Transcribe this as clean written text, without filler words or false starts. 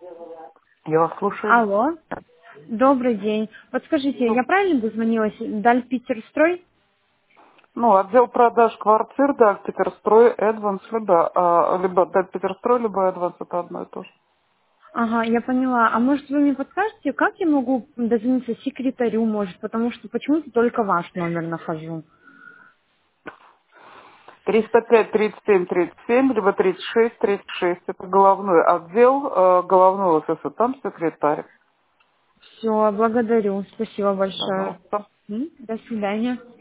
Я вас слушаю. Алло, добрый день. Подскажите, я правильно дозвонилась? Даль Питерстрой? Ну, отдел продаж квартир, да, Питерстрой, Эдванс, либо да, Питерстрой, либо Эдванс, это одно и то же. Ага, я поняла. А может вы мне подскажете, как я могу дозвониться секретарю, может, потому что почему-то только ваш номер нахожу. 305, 37, 37, либо 36, 36. Это головной отдел, головной офис, а там секретарь. Все, благодарю. Спасибо большое. Пожалуйста. До свидания.